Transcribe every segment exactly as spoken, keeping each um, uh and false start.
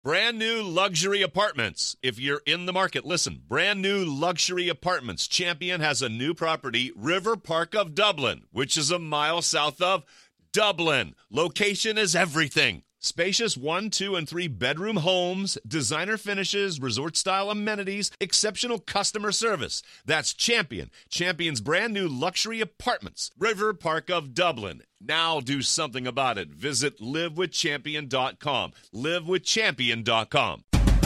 Brand new luxury apartments. If you're in the market, listen. Brand new luxury apartments. Champion has a new property, River Park of Dublin, which is a mile south of Dublin. Location is everything. Spacious one, two, and three bedroom homes, designer finishes, resort-style amenities, exceptional customer service. That's Champion. Champion's brand new luxury apartments. River Park of Dublin. Now do something about it. Visit live with champion dot com. live with champion dot com.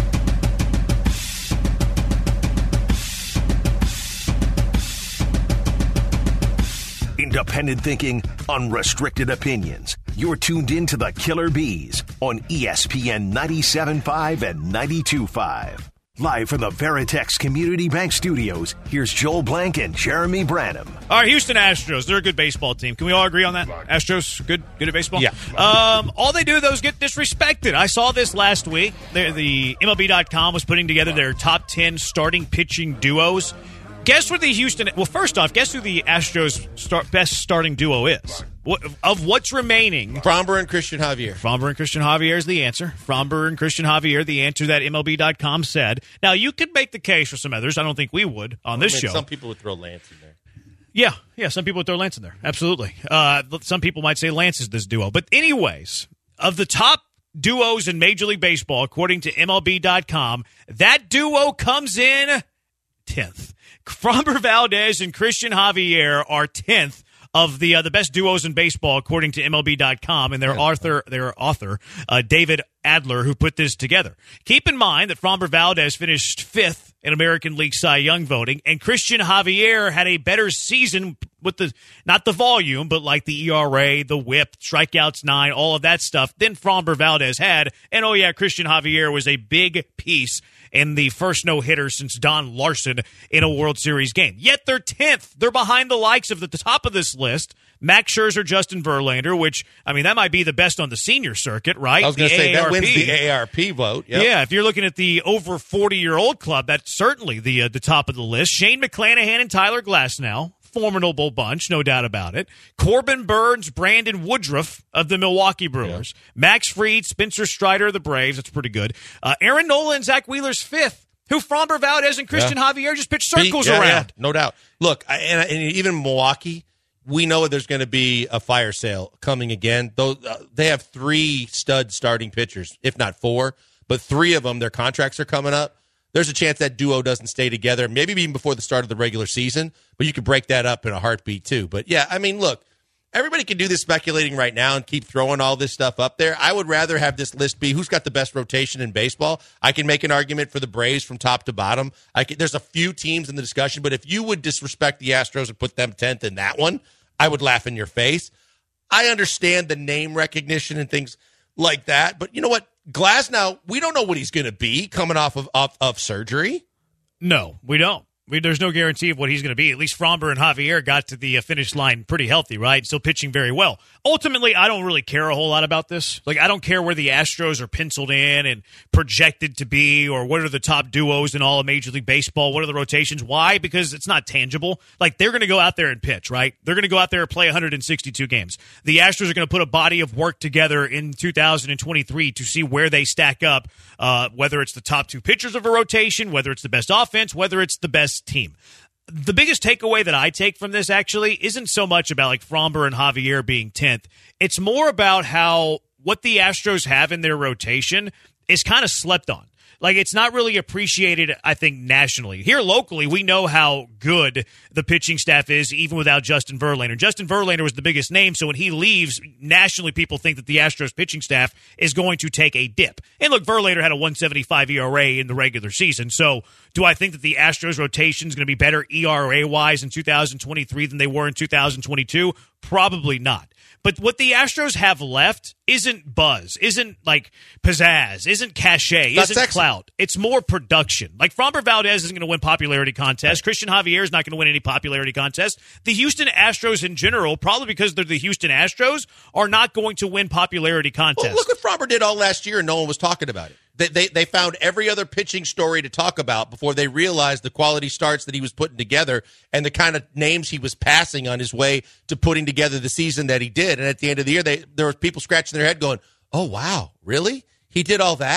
Independent thinking, unrestricted opinions. You're tuned in to the Killer Bees on E S P N ninety-seven point five and ninety-two point five. Live from the Veritex Community Bank Studios, here's Joel Blank and Jeremy Branham. All right, Houston Astros, they're a good baseball team. Can we all agree on that? Astros, good good at baseball? Yeah. Um, all they do, though, is get disrespected. I saw this last week. They're, the M L B dot com was putting together their top ten starting pitching duos. Guess what the Houston – well, first off, guess who the Astros' start, best starting duo is? What, of what's remaining? Framber and Christian Javier. Framber and Christian Javier is the answer. Framber and Christian Javier, the answer that M L B dot com said. Now, you could make the case for some others. I don't think we would on this I mean, show. Some people would throw Lance in there. Yeah, yeah, some people would throw Lance in there. Absolutely. Uh, some people might say Lance is this duo. But anyways, of the top duos in Major League Baseball, according to M L B dot com, that duo comes in tenth. Framber Valdez and Christian Javier are tenth of the uh, the best duos in baseball, according to M L B dot com, and their author, their author uh, David Adler, who put this together. Keep in mind that Framber Valdez finished fifth in American League Cy Young voting, and Christian Javier had a better season with the not the volume, but like the E R A, the WHIP, strikeouts nine, all of that stuff than Framber Valdez had. And oh yeah, Christian Javier was a big piece in the first no-hitter since Don Larson in a World Series game. Yet they're tenth. They're behind the likes of the, the top of this list, Max Scherzer, Justin Verlander, which, I mean, that might be the best on the senior circuit, right? I was going to say, A A R P. that wins the A A R P vote. Yep. Yeah, if you're looking at the over forty-year-old club, that's certainly the uh, the top of the list. Shane McClanahan and Tyler Glasnow. Formidable bunch, no doubt about it. Corbin Burns, Brandon Woodruff of the Milwaukee Brewers. Yeah. Max Fried, Spencer Strider of the Braves. That's pretty good. Uh, Aaron Nola and Zach Wheeler's fifth, who Framber Valdez and Christian yeah. Javier just pitched circles yeah, around. Yeah, no doubt. Look, I, and, and even Milwaukee, we know there's going to be a fire sale coming again. Though uh, they have three stud starting pitchers, if not four, but three of them, their contracts are coming up. There's a chance that duo doesn't stay together, maybe even before the start of the regular season, but you could break that up in a heartbeat too. But yeah, I mean, look, everybody can do this speculating right now and keep throwing all this stuff up there. I would rather have this list be who's got the best rotation in baseball. I can make an argument for the Braves from top to bottom. I can, there's a few teams in the discussion, but if you would disrespect the Astros and put them tenth in that one, I would laugh in your face. I understand the name recognition and things like that, but you know what? Glasnow, we don't know what he's going to be coming off of, off of surgery. No, we don't. We, there's no guarantee of what he's going to be. At least Framber and Javier got to the uh, finish line pretty healthy, right? Still pitching very well. Ultimately, I don't really care a whole lot about this. Like, I don't care where the Astros are penciled in and projected to be, or what are the top duos in all of Major League Baseball. What are the rotations? Why? Because it's not tangible. Like, they're going to go out there and pitch, right? They're going to go out there and play one hundred sixty-two games. The Astros are going to put a body of work together in two thousand twenty-three to see where they stack up, uh, whether it's the top two pitchers of a rotation, whether it's the best offense, whether it's the best team. The biggest takeaway that I take from this actually isn't so much about like Framber and Javier being tenth. It's more about how what the Astros have in their rotation is kind of slept on. Like, it's not really appreciated, I think, nationally. Here locally, we know how good the pitching staff is, even without Justin Verlander. Justin Verlander was the biggest name, so when he leaves, nationally people think that the Astros pitching staff is going to take a dip. And look, Verlander had a one seventy-five E R A in the regular season, so do I think that the Astros rotation is going to be better E R A-wise in two thousand twenty-three than they were in two thousand twenty-two? Probably not. But what the Astros have left isn't buzz, isn't like pizzazz, isn't cachet, That's isn't sexy. clout. It's more production. Like, Framber Valdez isn't going to win popularity contests. Right. Christian Javier is not going to win any popularity contests. The Houston Astros in general, probably because they're the Houston Astros, are not going to win popularity contests. Well, look what Framber did all last year and no one was talking about it. They, they they found every other pitching story to talk about before they realized the quality starts that he was putting together and the kind of names he was passing on his way to putting together the season that he did. And at the end of the year, they, there were people scratching their head going, oh, wow, really? He did all that?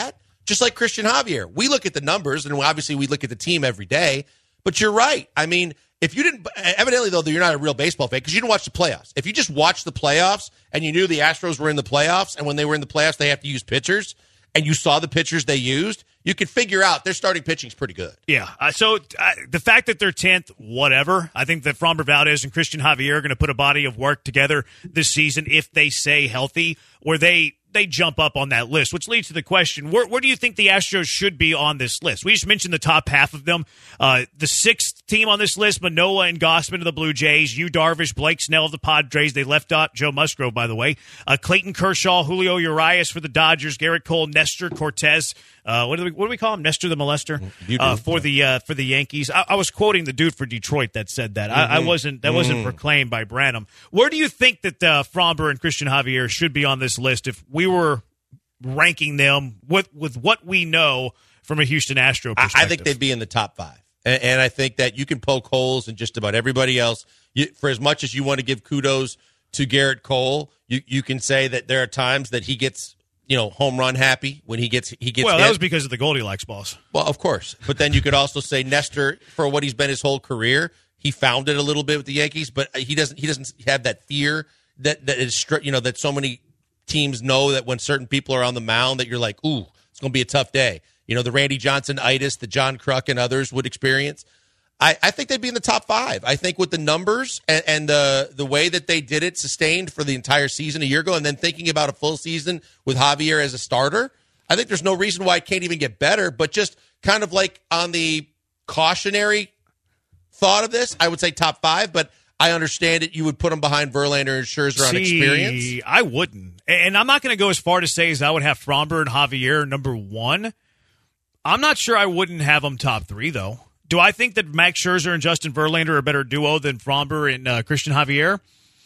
just like Christian Javier. We look at the numbers, and obviously we look at the team every day, but you're right. I mean, if you didn't, evidently, though, you're not a real baseball fan because you didn't watch the playoffs. If you just watched the playoffs and you knew the Astros were in the playoffs, and when they were in the playoffs, they have to use pitchers, and you saw the pitchers they used, you could figure out their starting pitching is pretty good. Yeah. Uh, so uh, the fact that they're tenth, whatever. I think that Framber Valdez and Christian Javier are going to put a body of work together this season if they stay healthy, where they they jump up on that list, which leads to the question, where, where do you think the Astros should be on this list? We just mentioned the top half of them. Uh, the sixth team on this list, Manoah and Gausman of the Blue Jays, Yu Darvish, Blake Snell of the Padres. They left out Joe Musgrove, by the way. Uh, Clayton Kershaw, Julio Urias for the Dodgers, Garrett Cole, Nestor Cortez. Uh, what do we what do we call him? Nestor the Molester uh, for the uh, for the Yankees. I, I was quoting the dude for Detroit that said that. Mm-hmm. I, I wasn't that mm-hmm. wasn't proclaimed by Branham. Where do you think that uh, Framber and Christian Javier should be on this list if we were ranking them with with what we know from a Houston Astro perspective? I, I think they'd be in the top five, and, and I think that you can poke holes in just about everybody else. You, for as much as you want to give kudos to Garrett Cole, you you can say that there are times that he gets, you know, home run happy when he gets he gets well, hit. That was because of the Goldilocks balls. Well, of course. But then you could also say Nestor, for what he's been his whole career, he found it a little bit with the Yankees, but he doesn't he doesn't have that fear that that is, you know, that so many teams know that when certain people are on the mound that you're like, ooh, it's going to be a tough day. You know, the Randy Johnson-itis that John Kruk and others would experience. I, I think they'd be in the top five. I think with the numbers and, and the the way that they did it sustained for the entire season a year ago, and then thinking about a full season with Javier as a starter, I think there's no reason why it can't even get better. But just kind of like on the cautionary thought of this, I would say top five, but I understand it. You would put them behind Verlander and Scherzer on experience. I wouldn't. And I'm not going to go as far to say as I would have Framber and Javier number one. I'm not sure I wouldn't have them top three, though. Do I think that Max Scherzer and Justin Verlander are a better duo than Framber and uh, Christian Javier?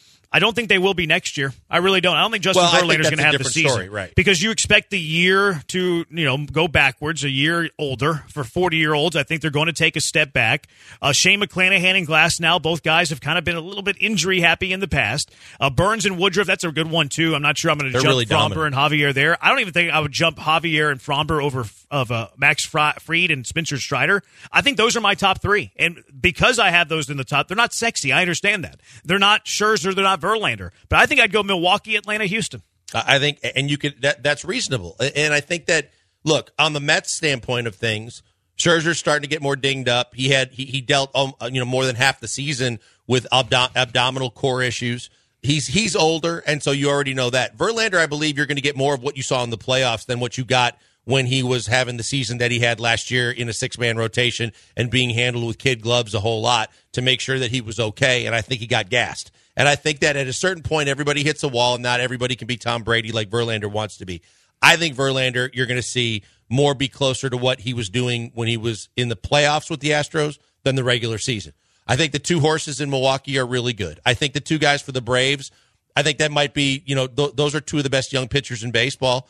I don't think they will be next year. I really don't. I don't think Justin well, Verlander is going to have the season. Story, right. Because you expect the year to, you know, go backwards, a year older. For forty-year-olds, I think they're going to take a step back. Uh, Shane McClanahan and Glasnow, both guys have kind of been a little bit injury-happy in the past. Uh, Burns and Woodruff, that's a good one, too. I'm not sure I'm going to jump really Framber dominant. and Javier there. I don't even think I would jump Javier and Framber over of uh, Max Fried and Spencer Strider. I think those are my top three. And because I have those in the top, they're not sexy. I understand that. They're not Scherzer, they're not Verlander. But I think I'd go Milwaukee, Atlanta, Houston. I think, and you could, that, that's reasonable. And I think that, look, on the Mets standpoint of things, Scherzer's starting to get more dinged up. He had, he, he dealt, um, you know, more than half the season with abdom- abdominal core issues. He's, he's older. And so you already know that. Verlander, I believe you're going to get more of what you saw in the playoffs than what you got when he was having the season that he had last year in a six-man rotation and being handled with kid gloves a whole lot to make sure that he was okay. And I think he got gassed. And I think that at a certain point, everybody hits a wall, and not everybody can be Tom Brady like Verlander wants to be. I think Verlander, you're going to see more be closer to what he was doing when he was in the playoffs with the Astros than the regular season. I think the two horses in Milwaukee are really good. I think the two guys for the Braves, I think that might be, you know, th- those are two of the best young pitchers in baseball.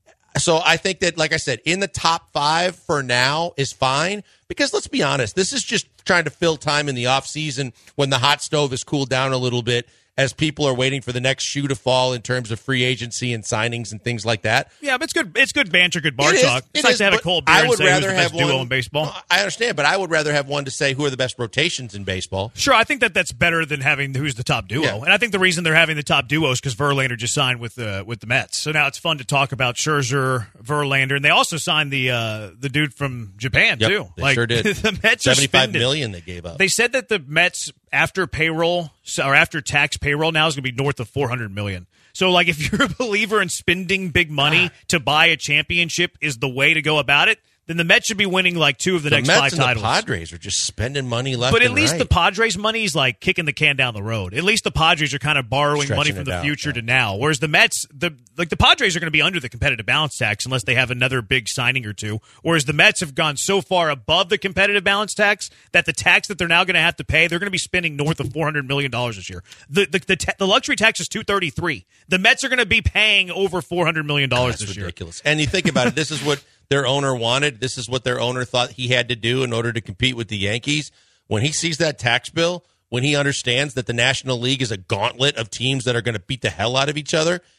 So I think that, like I said, in the top five for now is fine because let's be honest, this is just trying to fill time in the offseason when the hot stove has cooled down a little bit as people are waiting for the next shoe to fall in terms of free agency and signings and things like that. Yeah, but it's good. It's good banter, good bar it talk. Is, it's it nice is, to have a cold beer I and would say rather who's the best have duo one, in baseball. No, I understand, but I would rather have one to say who are the best rotations in baseball. Sure, I think that that's better than having who's the top duo. Yeah. And I think the reason they're having the top duo is because Verlander just signed with the with the Mets. So now it's fun to talk about Scherzer, Verlander, and they also signed the uh, the dude from Japan Yep, too. they like, sure did. The Mets seventy-five are million they gave up. They said that the Mets after payroll or after tax payroll now is going to be north of four hundred million. So, like, if you're a believer in spending big money to buy a championship is the way to go about it, then the Mets should be winning like two of the, the next Mets five and titles. The Padres are just spending money left But at and least right. the Padres' money is like kicking the can down the road. At least the Padres are kind of borrowing Stretching money from it the out, future yeah. to now. Whereas the Mets, the like the Padres are going to be under the competitive balance tax unless they have another big signing or two. Whereas the Mets have gone so far above the competitive balance tax that the tax that they're now going to have to pay, they're going to be spending north of four hundred million dollars this year. The the the, ta- the luxury tax is two thirty-three. The Mets are going to be paying over four hundred million dollars That's this ridiculous. year. And you think about it, this is what their owner wanted. This is what their owner thought he had to do in order to compete with the Yankees. When he sees that tax bill, when he understands that the National League is a gauntlet of teams that are going to beat the hell out of each other,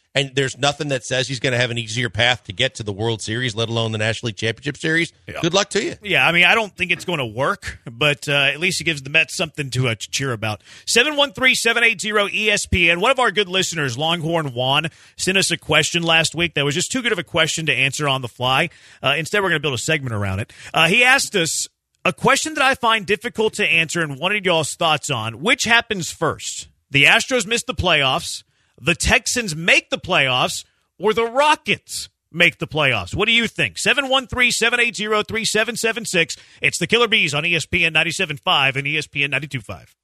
and there's nothing that says he's going to have an easier path to get to the World Series, let alone the National League Championship Series, yeah. Good luck to you. Yeah, I mean, I don't think it's going to work, but uh, at least it gives the Mets something to, uh, to cheer about. seven one three, seven eight zero, E S P N. One of our good listeners, Longhorn Juan, sent us a question last week that was just too good of a question to answer on the fly. Uh, instead, we're going to build a segment around it. Uh, he asked us a question that I find difficult to answer and wanted y'all's thoughts on. Which happens first? The Astros miss the playoffs, the Texans make the playoffs, or the Rockets make the playoffs? What do you think? seven one three, seven eight zero, three seven seven six. It's the Killer Bees on E S P N ninety-seven point five and E S P N ninety-two point five.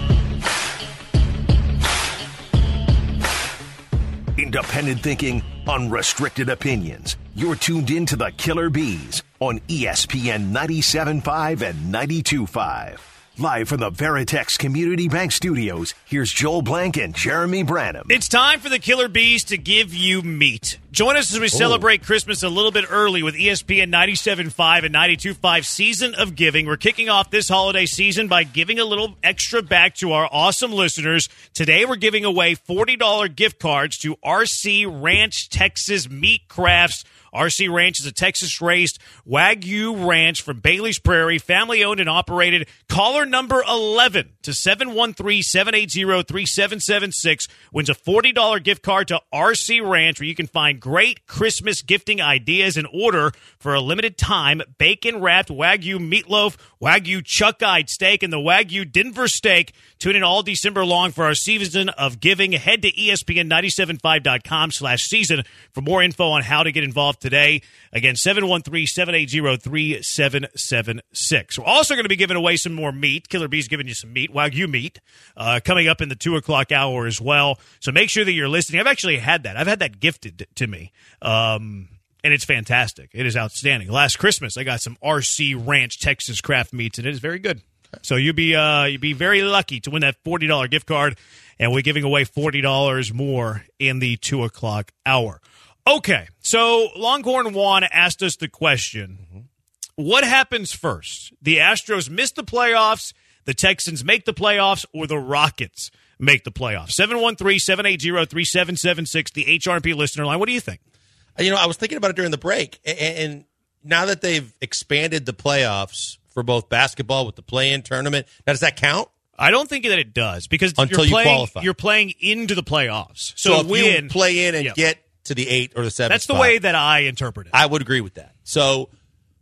Independent thinking, unrestricted opinions. You're tuned in to the Killer Bees on E S P N ninety-seven point five and ninety-two point five. Live from the Veritex Community Bank Studios, here's Joel Blank and Jeremy Branham. It's time for the Killer Bees to give you meat. Join us as we celebrate Christmas a little bit early with E S P N ninety-seven point five and ninety-two point five Season of Giving. We're kicking off this holiday season by giving a little extra back to our awesome listeners. Today we're giving away forty dollars gift cards to R C Ranch Texas Meat Crafts. R C Ranch is a Texas-raised Wagyu ranch from Bailey's Prairie, family-owned and operated. Caller number eleven to seven one three, seven eight zero, three seven seven six wins a forty dollars gift card to R C Ranch, where you can find great Christmas gifting ideas and order for a limited time bacon-wrapped Wagyu meatloaf, Wagyu chuck-eyed steak, and the Wagyu Denver steak. Tune in all December long for our season of giving. Head to E S P N ninety-seven point five dot com slash season for more info on how to get involved today. Again, seven one three, seven eight zero, three seven seven six. We're also going to be giving away some more meat. Killer Bee's giving you some meat, Wagyu meat, uh, coming up in the two o'clock hour as well. So make sure that you're listening. I've actually had that. I've had that gifted to me. Um, and it's fantastic. It is outstanding. Last Christmas, I got some R C Ranch Texas craft meats, and it is very good. So you'd be uh, you'd be very lucky to win that forty dollars gift card, and we're giving away forty dollars more in the two o'clock hour. Okay, so Longhorn Juan asked us the question, mm-hmm. What happens first? The Astros miss the playoffs, the Texans make the playoffs, or the Rockets make the playoffs? seven one three, seven eight zero, three seven seven six, the H R P listener line. What do you think? You know, I was thinking about it during the break, and now that they've expanded the playoffs for both basketball with the play-in tournament, now does that count? I don't think that it does, because Until you're, playing, you qualify. you're playing into the playoffs. So, so if win, you play in and yeah. get to the eight or the seven That's spot, the way that I interpret it. I would agree with that. So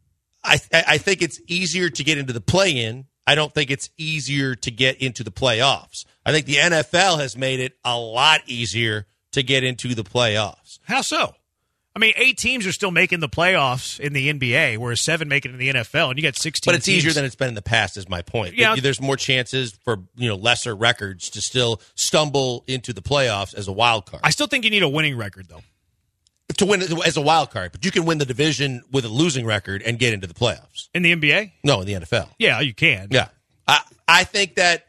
I I think it's easier to get into the play-in. I don't think it's easier to get into the playoffs. I think the N F L has made it a lot easier to get into the playoffs. How so? I mean, eight teams are still making the playoffs in the N B A, whereas seven make it in the N F L, and you got sixteen But it's teams. easier than it's been in the past, is my point. Yeah. There's more chances for, you know, lesser records to still stumble into the playoffs as a wild card. I still think you need a winning record, though. To win as a wild card, but you can win the division with a losing record and get into the playoffs. In the N B A? No, in the N F L. Yeah, you can. Yeah. I, I think that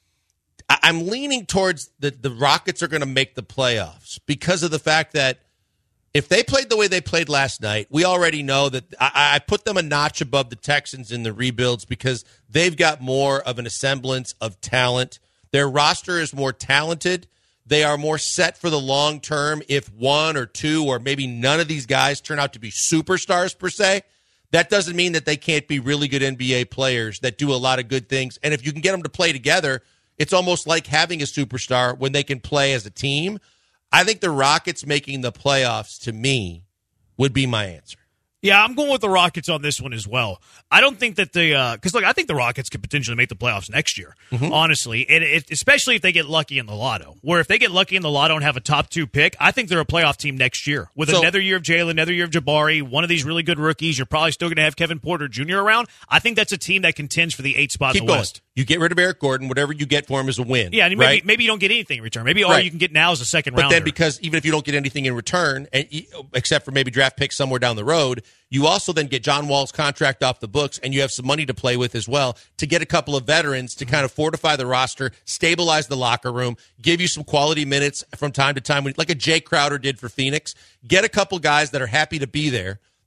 I, I'm leaning towards the, the Rockets are going to make the playoffs because of the fact that if they played the way they played last night, we already know that I, I put them a notch above the Texans in the rebuilds because they've got more of an semblance of talent. Their roster is more talented. They are more set for the long term. If one or two or maybe none of these guys turn out to be superstars per se, that doesn't mean that they can't be really good N B A players that do a lot of good things. And if you can get them to play together, it's almost like having a superstar when they can play as a team. I think the Rockets making the playoffs, to me, would be my answer. Yeah, I'm going with the Rockets on this one as well. I don't think that the because uh, look, I think the Rockets could potentially make the playoffs next year, mm-hmm. honestly, and it, especially if they get lucky in the lotto. Where if they get lucky in the lotto and have a top two pick, I think they're a playoff team next year with so, another year of Jalen, another year of Jabari, one of these really good rookies. You're probably still going to have Kevin Porter Junior around. I think that's a team that contends for the eight spot Keep in the going. West. You get rid of Eric Gordon, whatever you get for him is a win. Yeah, and maybe right? maybe you don't get anything in return. Maybe all right. you can get now is a second but rounder. But then because even if you don't get anything in return, and except for maybe draft picks somewhere down the road, you also then get John Wall's contract off the books, and you have some money to play with as well to get a couple of veterans to kind of fortify the roster, stabilize the locker room, give you some quality minutes from time to time, like a Jay Crowder did for Phoenix. Get a couple guys that are happy to be there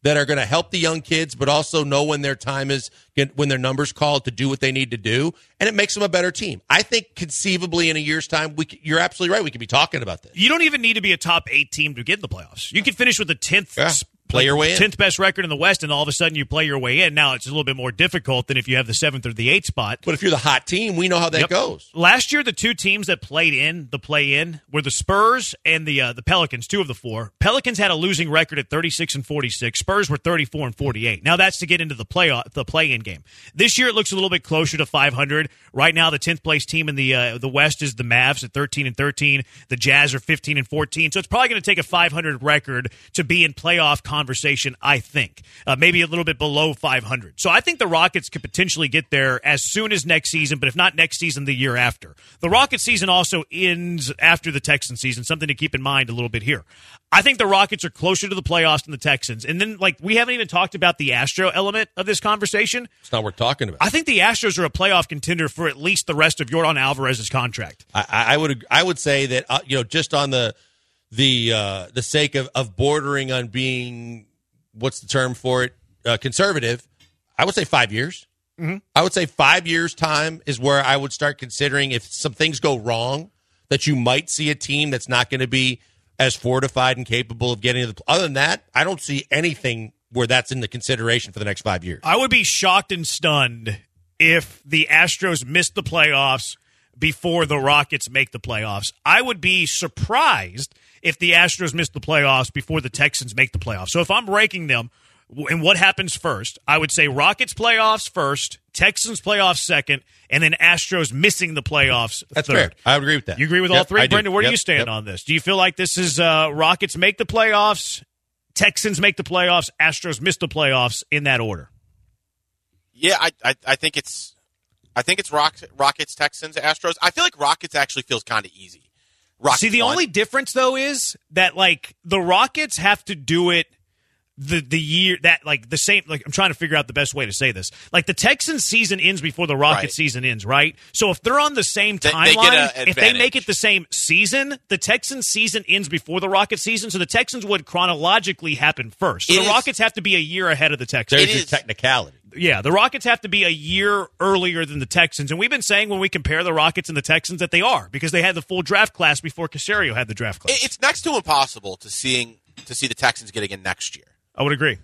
that are going to help the young kids, but also know when their time is, when their number's called to do what they need to do, and it makes them a better team. I think conceivably in a year's time, we, you're absolutely right. We could be talking about this. You don't even need to be a top eight team to get in the playoffs. You could finish with the tenth. Yeah. Play your way in. tenth best record in the West, and all of a sudden you play your way in. Now it's a little bit more difficult than if you have the seventh or the eighth spot. But if you're the hot team, we know how that yep. goes. Last year, the two teams that played in the play-in were the Spurs and the uh, the Pelicans, two of the four. Pelicans had a losing record at thirty-six and forty-six. Spurs were thirty-four and forty-eight. Now that's to get into the play the play-in game. This year it looks a little bit closer to five hundred. Right now, the tenth place team in the uh, the West is the Mavs at thirteen and thirteen. The Jazz are fifteen and fourteen. So it's probably going to take a five hundred record to be in playoff conversation, I think. Uh, maybe a little bit below five hundred. So I think the Rockets could potentially get there as soon as next season, but if not next season, the year after. The Rockets season also ends after the Texans season, something to keep in mind a little bit here. I think the Rockets are closer to the playoffs than the Texans. And then, like, we haven't even talked about the Astro element of this conversation. It's not worth talking about. I think the Astros are a playoff contender for at least the rest of Yordan Alvarez's contract. I, I would I would say that, uh, you know, just on the the uh, the sake of, of bordering on being, what's the term for it, uh, conservative, I would say five years. Mm-hmm. I would say five years' time is where I would start considering if some things go wrong, that you might see a team that's not going to be as fortified and capable of getting to the. Other than that, I don't see anything where that's in the consideration for the next five years. I would be shocked and stunned if the Astros missed the playoffs before the Rockets make the playoffs. I would be surprised if the Astros missed the playoffs before the Texans make the playoffs. So if I'm ranking them, and what happens first, I would say Rockets playoffs first, Texans playoffs second, and then Astros missing the playoffs That's third. fair. I would agree with that. You agree with yep, all three? I Brendan, do. where yep, do you stand yep. on this? Do you feel like this is uh, Rockets make the playoffs, Texans make the playoffs, Astros miss the playoffs in that order? Yeah, I I, I think it's I think it's Rock, Rockets, Texans, Astros. I feel like Rockets actually feels kind of easy. Rockets See, the won. only difference though is that like the Rockets have to do it the the year that like the same like I'm trying to figure out the best way to say this. Like the Texans season ends before the Rockets Right. season ends, right? So if they're on the same They- timeline, they get a if they make advantage. it the same season, the Texans season ends before the Rockets season, so the Texans would chronologically happen first. So It the is- Rockets have to be a year ahead of the Texans. There's It your is- technicality. Yeah, the Rockets have to be a year earlier than the Texans. And we've been saying when we compare the Rockets and the Texans that they are because they had the full draft class before Caserio had the draft class. It- It's next to impossible to seeing to see the Texans getting in next year. I would agree.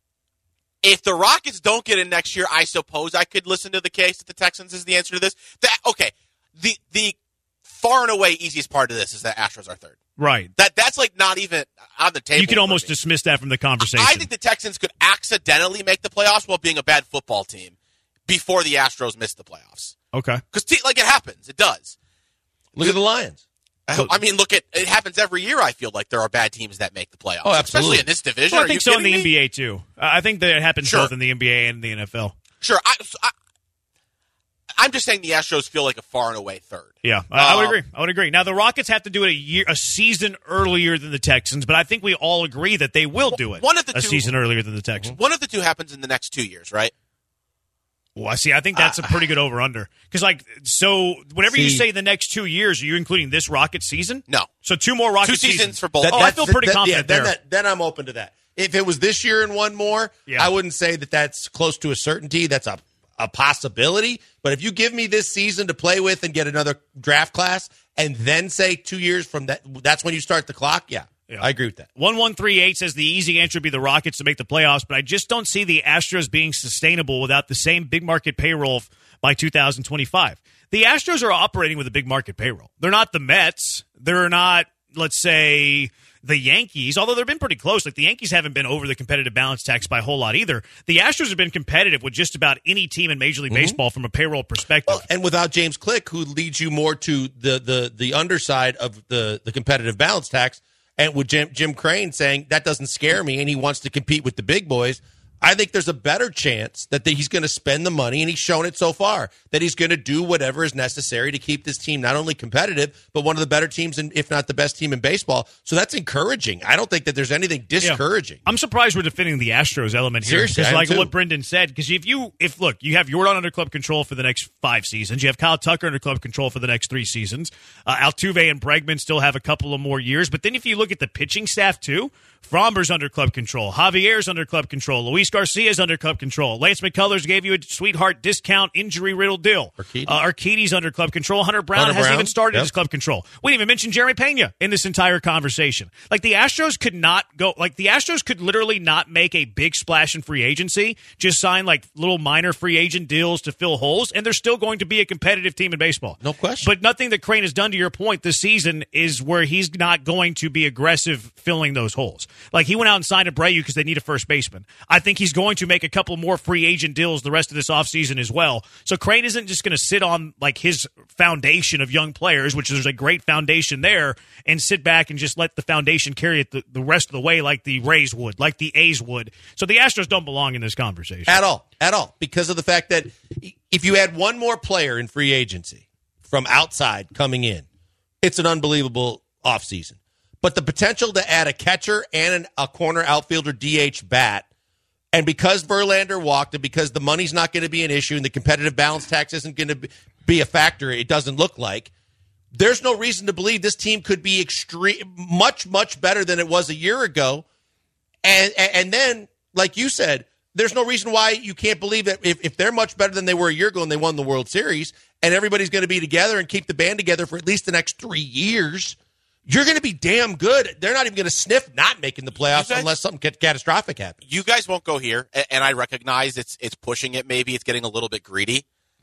If the Rockets don't get in next year, I suppose I could listen to the case that the Texans is the answer to this. That okay, the the far and away easiest part of this is that Astros are third. Right. That that's like not even on the table. You could for almost me. dismiss that from the conversation. I think the Texans could accidentally make the playoffs while being a bad football team before the Astros miss the playoffs. okay. Because like it happens, it does. Look at the Lions. I mean, look at it happens every year. I feel like there are bad teams that make the playoffs, Oh, absolutely. especially in this division. Well, I Are think you so in the kidding N me? B A too. Uh, I think that it happens Sure. both in the N B A and the N F L. Sure, I, I, I'm just saying the Astros feel like a far and away third. Yeah, I, I would Um, agree. I would agree. Now the Rockets have to do it a year, a season earlier than the Texans, but I think we all agree that they will do it One of the a two- season earlier than the Texans. One of the two happens in the next two years, right? Well, I see. I think that's a pretty good over under because, like, so whenever you See- say the next two years, are you including this Rocket season? No. So two more Rocket Two seasons for both. That- Oh, I that's- feel pretty that- confident yeah, then there. that- then I'm open to that. If it was this year and one more, Yeah. I wouldn't say that that's close to a certainty. That's a, a possibility. But if you give me this season to play with and get another draft class and then say two years from that, that's when you start the clock, yeah, Yeah. I agree with that. one one three eight says the easy answer would be the Rockets to make the playoffs, but I just don't see the Astros being sustainable without the same big market payroll f- by two thousand twenty-five. The Astros are operating with a big market payroll. They're not the Mets. They're not, let's say, the Yankees, although they've been pretty close. Like the Yankees haven't been over the competitive balance tax by a whole lot either. The Astros have been competitive with just about any team in Major League Baseball from a payroll perspective. Well, and without James Click, who leads you more to the the the underside of the the competitive balance tax, and with Jim Jim Crane saying that doesn't scare me, and he wants to compete with the big boys. I think there's a better chance that the, he's going to spend the money, and he's shown it so far, that he's going to do whatever is necessary to keep this team not only competitive, but one of the better teams, in, if not the best team in baseball. So that's encouraging. I don't think that there's anything discouraging. Yeah. I'm surprised we're defending the Astros element here. Seriously, because like too. what Brendan said, because if you, if look, you have Yordan under club control for the next five seasons. You have Kyle Tucker under club control for the next three seasons. Uh, Altuve and Bregman still have a couple of more years. But then if you look at the pitching staff too, Fromber's under club control. Javier's under club control. Luis Garcia's under club control. Lance McCullers gave you a sweetheart discount injury-riddled deal. Urquidy. Uh, Urquidy's under club control. Hunter Brown Hunter hasn't Brown. even started Yep. his club control. We didn't even mention Jeremy Pena in this entire conversation. Like, the Astros could not go, like, the Astros could literally not make a big splash in free agency, just sign, like, little minor free agent deals to fill holes, and they're still going to be a competitive team in baseball. No question. But nothing that Crane has done, to your point, this season is where he's not going to be aggressive filling those holes. Like, he went out and signed Abreu because they need a first baseman. I think he's going to make a couple more free agent deals the rest of this offseason as well. So Crane isn't just going to sit on, like, his foundation of young players, which there's a great foundation there, and sit back and just let the foundation carry it the, the rest of the way like the Rays would, like the A's would. So the Astros don't belong in this conversation. At all. At all. Because of the fact that if you add one more player in free agency from outside coming in, it's an unbelievable offseason. But the potential to add a catcher and an, a corner outfielder D H bat, and because Verlander walked and because the money's not going to be an issue and the competitive balance tax isn't going to be a factor, it doesn't look like, there's no reason to believe this team could be extreme, much, much better than it was a year ago. And, and then, like you said, there's no reason why you can't believe that if, if they're much better than they were a year ago and they won the World Series, and everybody's going to be together and keep the band together for at least the next three years, you're going to be damn good. They're not even going to sniff not making the playoffs guys, unless something catastrophic happens. You guys won't go here, and I recognize it's it's pushing it. Maybe it's getting a little bit greedy.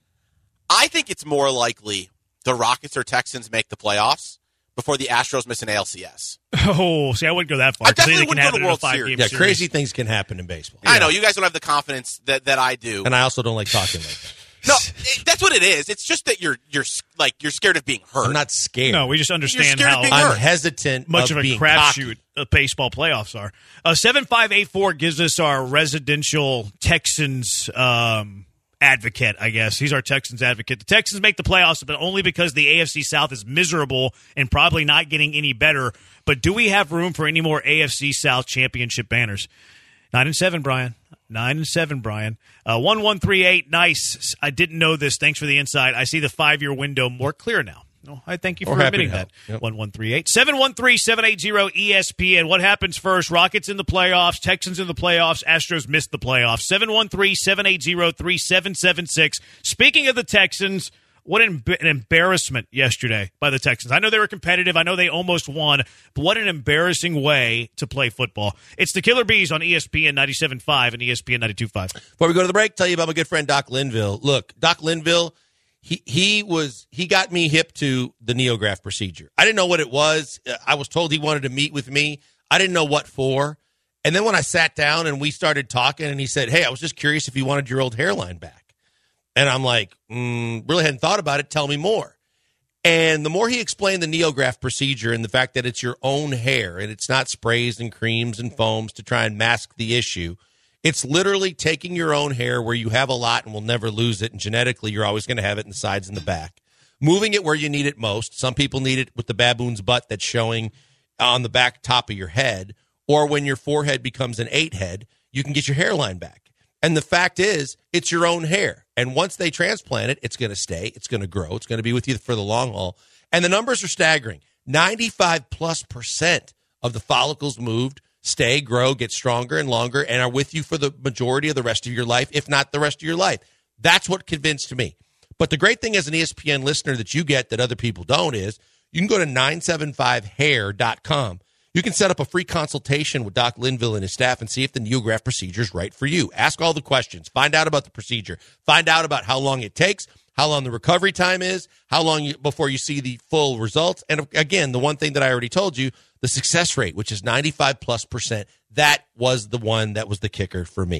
I think it's more likely the Rockets or Texans make the playoffs before the Astros miss an A L C S. Oh, see, I wouldn't go that far. I definitely They wouldn't can go to have it in a World five-game Series. Yeah, series. crazy things can happen in baseball. I know you guys don't have the confidence that, that I do. And I also don't like talking like that. No, it, that's what it is. It's just that you're you're like you're scared of being hurt. I'm not scared. No, we just understand scared of how being I'm hurt. hesitant much of, of a being crapshoot cocky. uh, baseball playoffs are. Uh, seven five eight four gives us our residential Texans um, advocate, I guess. He's our Texans advocate. The Texans make the playoffs, but only because the A F C South is miserable and probably not getting any better. But do we have room for any more A F C South championship banners? Nine and seven, Brian. Nine and seven, Brian. Uh, one one three eight. Nice. I didn't know this. Thanks for the insight. I see the five-year window more clear now. No, I thank you We're for happy admitting to that. help. Yep. One one three eight seven one three seven eight zero E S P N. What happens first? Rockets in the playoffs. Texans in the playoffs. Astros missed the playoffs. seven one three seven eight zero three seven seven six. Speaking of the Texans, what an, an embarrassment yesterday by the Texans. I know they were competitive. I know they almost won. But what an embarrassing way to play football. It's the Killer Bees on E S P N ninety-seven point five and E S P N ninety-two point five. Before we go to the break, tell you about my good friend Doc Linville. Look, Doc Linville, he he was he got me hip to the NeoGraft procedure. I didn't know what it was. I was told he wanted to meet with me. I didn't know what for. And then when I sat down and we started talking, and he said, "Hey, I was just curious if you wanted your old hairline back." And I'm like, mm, really hadn't thought about it. Tell me more. And the more he explained the NeoGraft procedure and the fact that it's your own hair and it's not sprays and creams and foams to try and mask the issue, it's literally taking your own hair where you have a lot and will never lose it. And genetically, you're always going to have it in the sides and the back. Moving it where you need it most. Some people need it with the baboon's butt that's showing on the back top of your head. Or when your forehead becomes an eight head, you can get your hairline back. And the fact is, it's your own hair. And once they transplant it, it's going to stay. It's going to grow. It's going to be with you for the long haul. And the numbers are staggering. ninety-five plus percent of the follicles moved stay, grow, get stronger and longer, and are with you for the majority of the rest of your life, if not the rest of your life. That's what convinced me. But the great thing as an E S P N listener that you get that other people don't is you can go to nine seven five hair dot com. You can set up a free consultation with Doc Linville and his staff and see if the NeoGraft procedure is right for you. Ask all the questions. Find out about the procedure. Find out about how long it takes, how long the recovery time is, how long you, before you see the full results. And again, the one thing that I already told you, the success rate, which is ninety-five plus percent. That was the one that was the kicker for me. Check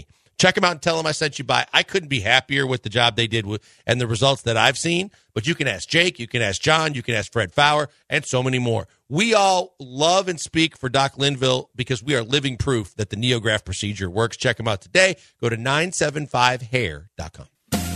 check them out and tell them I sent you by. I couldn't be happier with the job they did with, and the results that I've seen. But you can ask Jake, you can ask John, you can ask Fred Fowler, and so many more. We all love and speak for Doc Linville because we are living proof that the NeoGraft procedure works. Check them out today. Go to nine seven five hair dot com.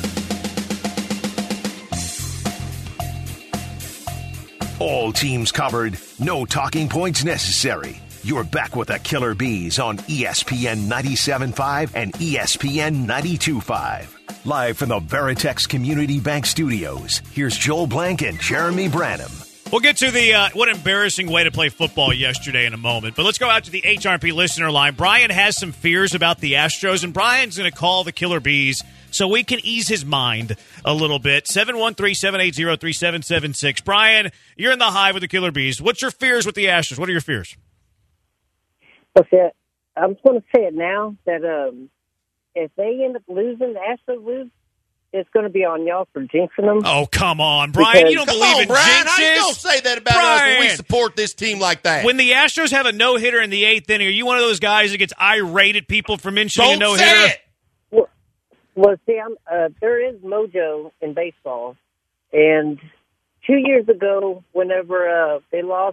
All teams covered. No talking points necessary. You're back with the Killer Bees on E S P N ninety-seven point five and E S P N ninety-two point five. Live from the Veritex Community Bank Studios, here's Joel Blank and Jeremy Branham. We'll get to the uh, what embarrassing way to play football yesterday in a moment. But let's go out to the H R P listener line. Brian has some fears about the Astros, and Brian's going to call the Killer Bees so we can ease his mind a little bit. seven one three, seven eight zero, three seven seven six. Brian, you're in the hive with the Killer Bees. What's your fears with the Astros? What are your fears? Okay, I'm just going to say it now that um, if they end up losing, the Astros lose, it's going to be on y'all for jinxing them. Oh, come on, Brian. Because, you don't Come believe on, in Brian. jinxes? How you going to say that about Brian. us when we support this team like that? When the Astros have a no-hitter in the eighth inning, are you one of those guys that gets irate at people for mentioning a Don't no-hitter? say it. well, well, see, I'm, uh, there is mojo in baseball. And two years ago, whenever uh, they lost,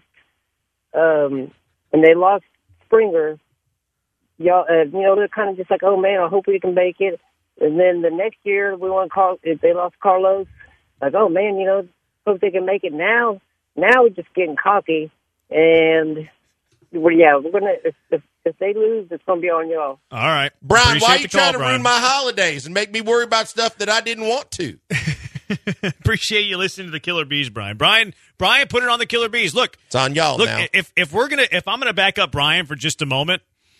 um, when they lost Springer, y'all, uh, you know, they're kind of just like, oh, man, I hope we can make it. And then the next year, we want to call, if they lost Carlos, like, oh, man, you know, hope they can make it now. Now we're just getting cocky. And, well, yeah, we're going to, if, if, if they lose, it's going to be on y'all. All right. Brian, Appreciate why are you the call, trying to Brian. ruin my holidays and make me worry about stuff that I didn't want to? Appreciate you listening to the Killer Bees, Brian. Brian, Brian, put it on the Killer Bees. Look, It's on y'all look. now. If if we're gonna, if I'm gonna back up Brian for just a moment,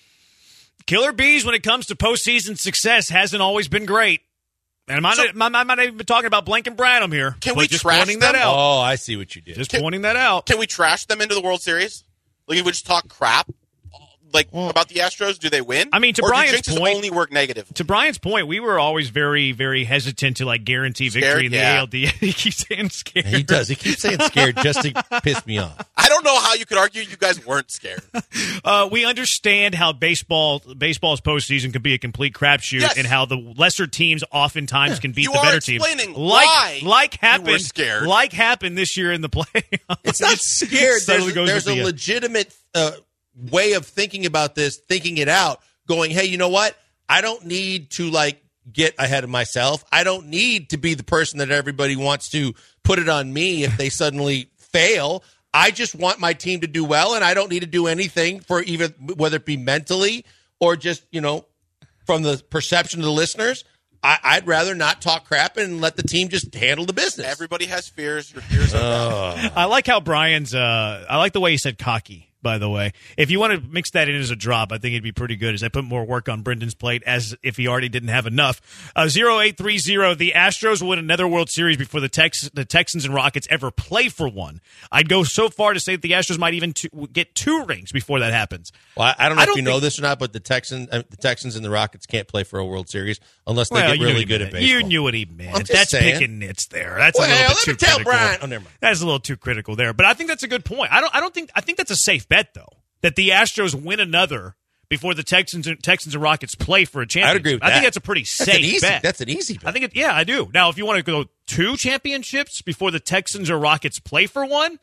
Killer Bees, when it comes to postseason success, hasn't always been great. And I'm not, So- I'm not, I'm not even talking about Blank and Branham here. Can but we just trash pointing that them? out? Oh, I see what you did. Just Can- pointing that out. Can we trash them into the World Series? Like, if we just talk crap, like about the Astros, do they win? I mean, to or Brian's do jinxes point- only work negative? To Brian's point, we were always very, very hesitant to like guarantee victory Scared? in the Yeah. A L D. He keeps saying scared. He does. He keeps saying scared just to piss me off. I don't know how you could argue you guys weren't scared. Uh, we understand how baseball baseball's postseason can be a complete crapshoot, Yes. and how the lesser teams oftentimes can beat You the are better teams. explaining Like why like you were happened scared. like happened this year in the playoffs. It's not scared. Suddenly There's, goes there's with a the, uh, legitimate uh, way of thinking about this, thinking it out, going, hey, you know what? I don't need to, like, get ahead of myself. I don't need to be the person that everybody wants to put it on me if they suddenly fail. I just want my team to do well, and I don't need to do anything for even whether it be mentally or just, you know, from the perception of the listeners. I, I'd rather not talk crap and let the team just handle the business. Everybody has fears. Your fears are valid. I like how Brian's. Uh, I like the way he said cocky. By the way, if you want to mix that in as a drop, I think it'd be pretty good as I put more work on Brendan's plate as if he already didn't have enough. Uh, zero eight three zero, the Astros will win another World Series before the Tex- the Texans and Rockets ever play for one. I'd go so far to say that the Astros might even t- get two rings before that happens. Well, I, I don't know I if don't you know think- this or not, but the Texans, uh, the Texans and the Rockets can't play for a World Series unless they Well, get you knew really what he good at meant. baseball. You knew what he meant. I'm just That's saying. picking nits there. That's Well, a little bit let too me tell critical. Brian. Oh, never mind. That's a little too critical there. But I think that's a good point. I don't. I don't think. I think that's a safe bet though. That the Astros win another before the Texans and Texans and Rockets play for a championship. I'd agree with I that. think that's a pretty That's safe an easy. bet. That's an easy bet. I think it. Yeah, I do. Now, if you want to go two championships before the Texans or Rockets play for one,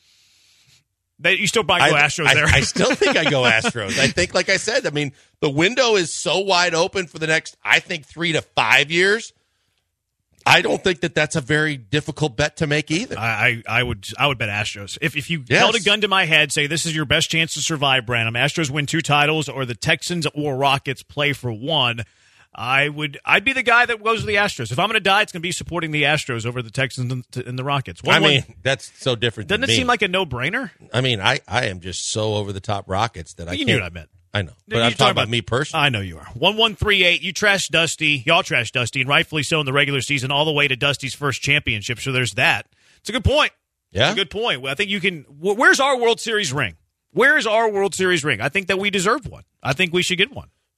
that you still might go I, Astros I, there. I still think I go Astros. I think, like I said, I mean, the window is so wide open for the next, I think, three to five years. I don't think that that's a very difficult bet to make either. I, I I would I would bet Astros. If if you Yes. held a gun to my head, say this is your best chance to survive, Branham. Astros win two titles, or the Texans or Rockets play for one. I would I'd be the guy that goes with the Astros. If I'm going to die, it's going to be supporting the Astros over the Texans and, and the Rockets. One, I mean, one, that's so different. doesn't than it me. seem like a no brainer? I mean, I, I am just so over the top Rockets that I You can't. knew what I meant. I know, but You're I'm talking talking about, about- me personally. I know you are. one one three eight, you trashed Dusty. Y'all trashed Dusty, and rightfully so in the regular season, all the way to Dusty's first championship. So there's that. It's a good point. Yeah? It's a good point. Well, I think you can. wh- Where's our World Series ring? Where's our World Series ring? I think that we deserve one. I think we should get one.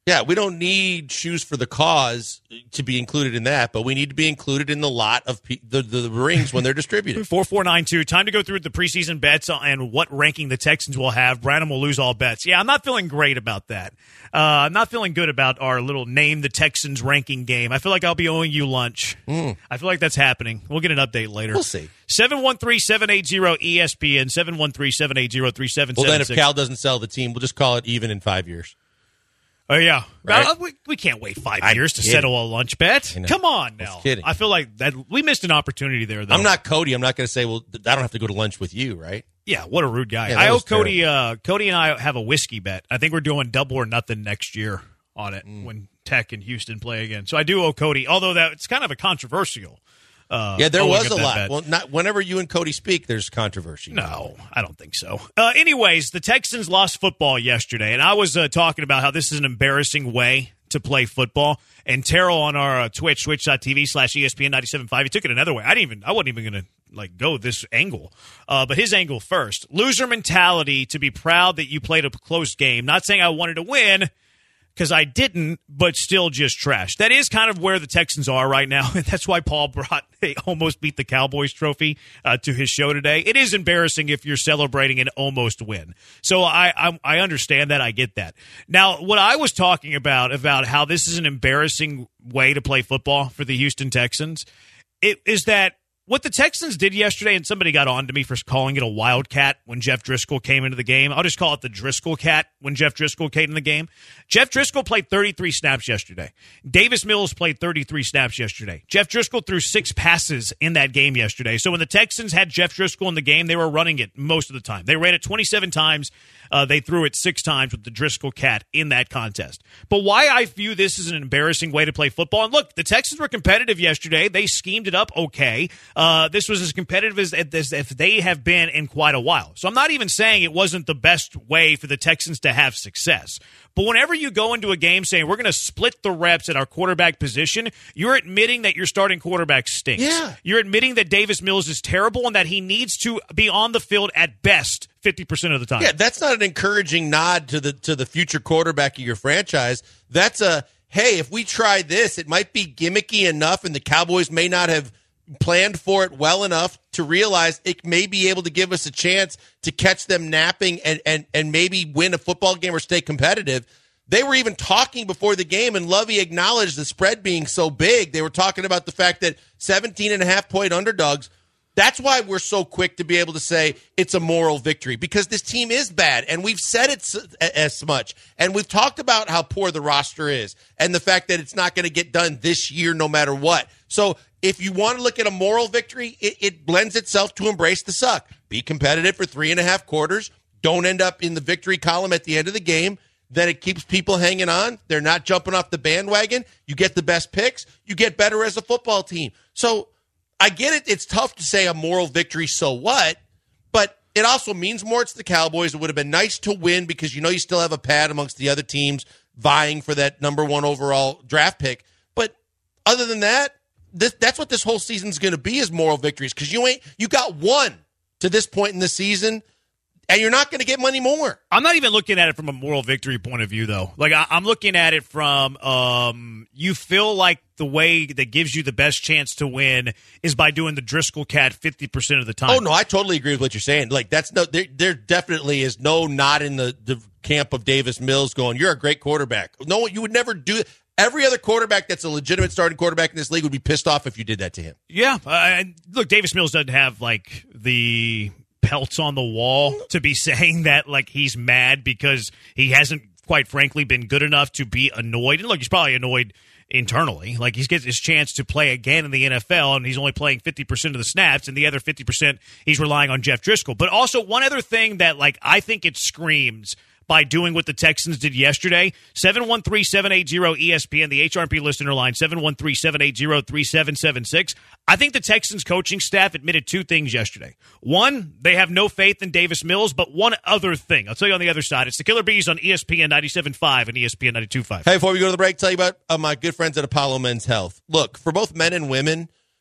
Yeah, we don't need shoes for the cause to be included in that, but we need to be included in the lot of pe- the, the rings when they're distributed. four four nine two. Time to go through the preseason bets and what ranking the Texans will have. Brandon will lose all bets. Yeah, I'm not feeling great about that. Uh, I'm not feeling good about our little name the Texans ranking game. I feel like I'll be owing you lunch. Mm. I feel like that's happening. We'll get an update later. We'll see. seven one three, seven eight zero, E S P N, seven one three, seven eight zero, three seven seven six. Well, then if Cal doesn't sell the team, we'll just call it even in five years. Oh, yeah. Right? Uh, we, we can't wait five I'm years to kidding. settle a lunch bet. Come on now. Kidding. I feel like that we missed an opportunity there, though. I'm not Cody. I'm not going to say, well, I don't have to go to lunch with you, right? Yeah, what a rude guy. Yeah, I owe was Cody uh, Cody and I have a whiskey bet. I think we're doing double or nothing next year on it mm. when Tech and Houston play again. So I do owe Cody, although that it's kind of a controversial. Uh, yeah, there was a lot. Bet. Well, not whenever you and Cody speak, there's controversy. No, I don't think so. Uh, anyways, the Texans lost football yesterday, and I was uh, talking about how this is an embarrassing way to play football. And Terrell on our uh, Twitch, twitch.tv slash ESPN ninety-seven point five, he took it another way. I didn't even, I wasn't even going to like go this angle, uh, but his angle first. Loser mentality to be proud that you played a close game. Not saying I wanted to win, because I didn't, but still just trash. That is kind of where the Texans are right now, and that's why Paul brought a almost beat the Cowboys trophy uh, to his show today. It is embarrassing if you're celebrating an almost win. So I, I I understand that. I get that. Now, what I was talking about, about how this is an embarrassing way to play football for the Houston Texans, it is that what the Texans did yesterday, and somebody got on to me for calling it a wildcat when Jeff Driscoll came into the game. I'll just call it the Driscoll cat when Jeff Driscoll came in the game. Jeff Driscoll played thirty-three snaps yesterday. Davis Mills played thirty-three snaps yesterday. Jeff Driscoll threw six passes in that game yesterday. So when the Texans had Jeff Driscoll in the game, they were running it most of the time. They ran it twenty-seven times. Uh, they threw it six times with the Driscoll cat in that contest. But why I view this as an embarrassing way to play football, and look, the Texans were competitive yesterday. They schemed it up okay. Uh, this was as competitive as, as if they have been in quite a while. So I'm not even saying it wasn't the best way for the Texans to have success. But whenever you go into a game saying we're going to split the reps at our quarterback position, you're admitting that your starting quarterback stinks. Yeah. You're admitting that Davis Mills is terrible and that he needs to be on the field at best fifty percent of the time. Yeah, that's not an encouraging nod to the to the future quarterback of your franchise. That's a, hey, if we try this, it might be gimmicky enough and the Cowboys may not have planned for it well enough to realize it may be able to give us a chance to catch them napping and, and, and maybe win a football game or stay competitive. They were even talking before the game, and Lovey acknowledged the spread being so big. They were talking about the fact that seventeen and a half point underdogs. That's why we're so quick to be able to say it's a moral victory, because this team is bad, and we've said it as much. And we've talked about how poor the roster is and the fact that it's not going to get done this year no matter what. So if you want to look at a moral victory, it, it lends itself to embrace the suck. Be competitive for three and a half quarters. Don't end up in the victory column at the end of the game. Then it keeps people hanging on. They're not jumping off the bandwagon. You get the best picks. You get better as a football team. So I get it. It's tough to say a moral victory, so what? But it also means more to the Cowboys. It would have been nice to win because you know you still have a pad amongst the other teams vying for that number one overall draft pick. But other than that, this, that's what this whole season's going to be, is moral victories, because you ain't you got one to this point in the season, and you're not going to get many more. I'm not even looking at it from a moral victory point of view, though. Like, I, I'm looking at it from um, you feel like the way that gives you the best chance to win is by doing the Driscoll cat fifty percent of the time. Oh, no, I totally agree with what you're saying. Like, that's no, there, there definitely is no not in the, the camp of Davis Mills going, you're a great quarterback. No, you would never do it. Every other quarterback that's a legitimate starting quarterback in this league would be pissed off if you did that to him. Yeah. Uh, look, Davis Mills doesn't have, like, the pelts on the wall to be saying that, like, he's mad because he hasn't, quite frankly, been good enough to be annoyed. And look, he's probably annoyed internally. Like, he gets his chance to play again in the N F L, and he's only playing fifty percent of the snaps, and the other fifty percent he's relying on Jeff Driscoll. But also, one other thing that, like, I think it screams by doing what the Texans did yesterday, seven one three, seven eight zero, E S P N, the H R P listener line, seven one three, seven eight zero, three seven seven six. I think the Texans coaching staff admitted two things yesterday. One, they have no faith in Davis Mills, but one other thing. I'll tell you on the other side. It's the Killer Bees on E S P N ninety-seven point five and E S P N ninety-two point five. Hey, before we go to the break, tell you about uh, my good friends at Apollo Men's Health. Look, for both men and women,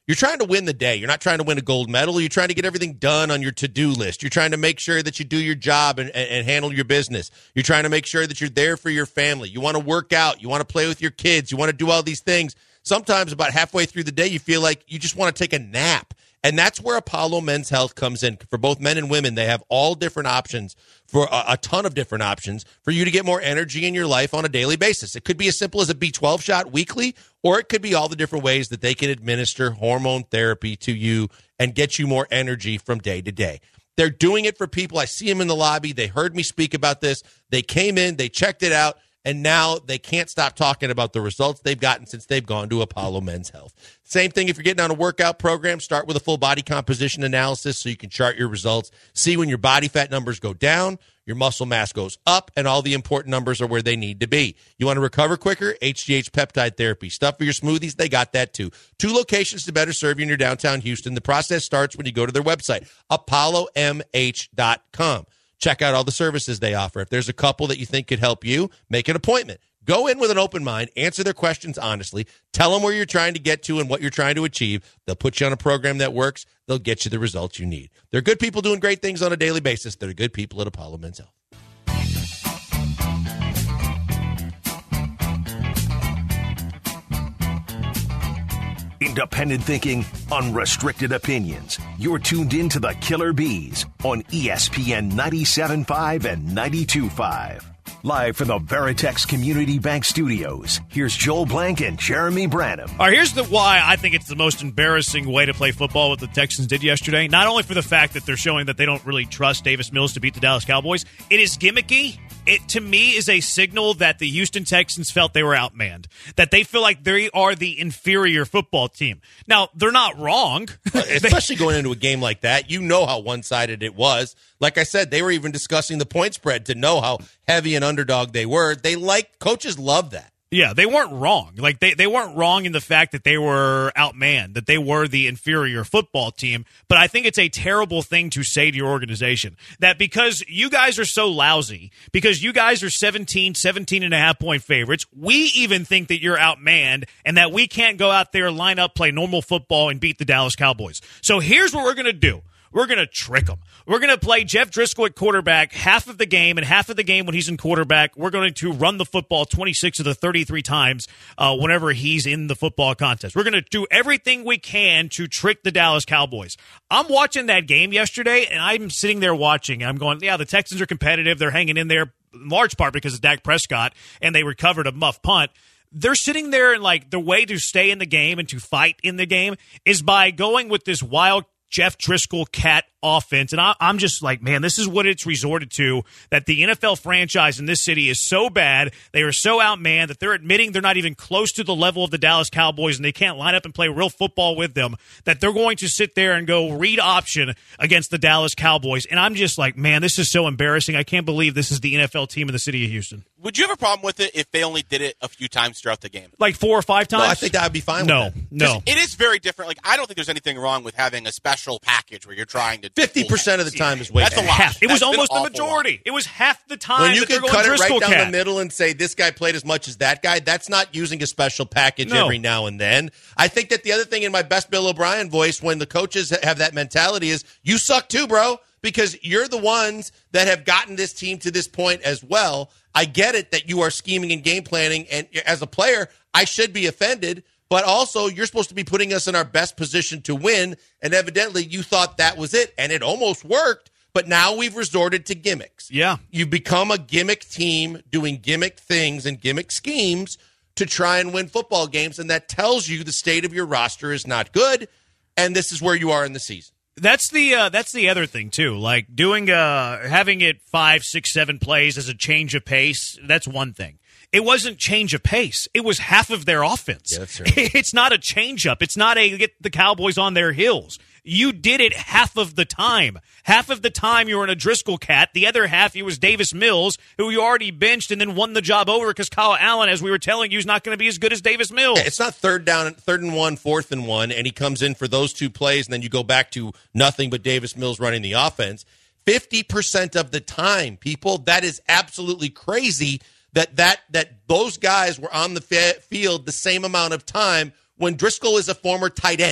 You're trying to win the day. You're not trying to win a gold medal. You're trying to get everything done on your to-do list. You're trying to make sure that you do your job and, and, and handle your business. You're trying to make sure that you're there for your family. You want to work out. You want to play with your kids. You want to do all these things. Sometimes about halfway through the day, you feel like you just want to take a nap. And that's where Apollo Men's Health comes in. For both men and women, they have all different options, for a, a ton of different options for you to get more energy in your life on a daily basis. It could be as simple as a B twelve shot weekly, or it could be all the different ways that they can administer hormone therapy to you and get you more energy from day to day. They're doing it for people. I see them in the lobby. They heard me speak about this. They came in, they checked it out, and now they can't stop talking about the results they've gotten since they've gone to Apollo Men's Health. Same thing if you're getting on a workout program, start with a full body composition analysis so you can chart your results, see when your body fat numbers go down, your muscle mass goes up, and all the important numbers are where they need to be. You want to recover quicker? H G H peptide therapy. Stuff for your smoothies, they got that too. Two locations to better serve you in your downtown Houston. The process starts when you go to their website, apollo m h dot com. Check out all the services they offer. If there's a couple that you think could help you, make an appointment. Go in with an open mind, answer their questions honestly, tell them where you're trying to get to and what you're trying to achieve. They'll put you on a program that works. They'll get you the results you need. They're good people doing great things on a daily basis. They're good people at Apollo Men's Health. Independent thinking, unrestricted opinions. You're tuned in to the Killer Bees on E S P N ninety-seven point five and ninety-two point five. Live from the Veritex Community Bank Studios, here's Joel Blank and Jeremy Branham. All right, here's the why I think it's the most embarrassing way to play football what the Texans did yesterday. Not only for the fact that they're showing that they don't really trust Davis Mills to beat the Dallas Cowboys, it is gimmicky. It, to me, is a signal that the Houston Texans felt they were outmanned, that they feel like they are the inferior football team. Now, they're not wrong. Especially going into a game like that. You know how one-sided it was. Like I said, they were even discussing the point spread to know how heavy an underdog they were. They like coaches love that. Yeah, they weren't wrong. Like they, they weren't wrong in the fact that they were outmanned, that they were the inferior football team. But I think it's a terrible thing to say to your organization that because you guys are so lousy, because you guys are seventeen, seventeen and a half point favorites, we even think that you're outmanned and that we can't go out there, line up, play normal football and beat the Dallas Cowboys. So here's what we're going to do. We're going to trick them. We're going to play Jeff Driscoll at quarterback half of the game, and half of the game when he's in quarterback, we're going to run the football twenty-six of the thirty-three times uh, whenever he's in the football contest. We're going to do everything we can to trick the Dallas Cowboys. I'm watching that game yesterday, and I'm sitting there watching, and I'm going, yeah, the Texans are competitive. They're hanging in there in large part because of Dak Prescott, and they recovered a muff punt. They're sitting there, and like the way to stay in the game and to fight in the game is by going with this wild Jeff Driscoll cat offense. And I, I'm just like, man, this is what it's resorted to, that the N F L franchise in this city is so bad. They are so outmanned that they're admitting they're not even close to the level of the Dallas Cowboys and they can't line up and play real football with them, that they're going to sit there and go read option against the Dallas Cowboys. And I'm just like, man, this is so embarrassing. I can't believe this is the N F L team in the city of Houston. Would you have a problem with it if they only did it a few times throughout the game? Like four or five times? No, I think that would be fine no, with that. No, It is very different. Like, I don't think there's anything wrong with having a special package where you're trying to... fifty percent of the time is way That's a lot. half. It was That's an almost the awful majority. lot. It was half the time When you that they're can going cut it Driscoll right down cat. the middle and say this guy played as much as that guy, that's not using a special package No. every now and then. I think that the other thing in my best Bill O'Brien voice when the coaches have that mentality is you suck too, bro, because you're the ones that have gotten this team to this point as well. I get it that you are scheming and game planning, and as a player, I should be offended, but also you're supposed to be putting us in our best position to win, and evidently you thought that was it, and it almost worked. But now we've resorted to gimmicks. Yeah. You've become a gimmick team doing gimmick things and gimmick schemes to try and win football games, and that tells you the state of your roster is not good, and this is where you are in the season. That's the uh, that's the other thing too. Like doing uh, having it five, six, seven plays as a change of pace. That's one thing. It wasn't change of pace. It was half of their offense. Yeah, that's true. It's not a change up. It's not a get the Cowboys on their heels. You did it half of the time. Half of the time you were in a Driscoll cat. The other half you was Davis Mills, who you already benched and then won the job over because Kyle Allen, as we were telling you, is not going to be as good as Davis Mills. Yeah, it's not third down, third and one, fourth and one, and he comes in for those two plays, and then you go back to nothing but Davis Mills running the offense. fifty percent of the time, people, that is absolutely crazy that that that those guys were on the field the same amount of time when Driscoll is a former tight end.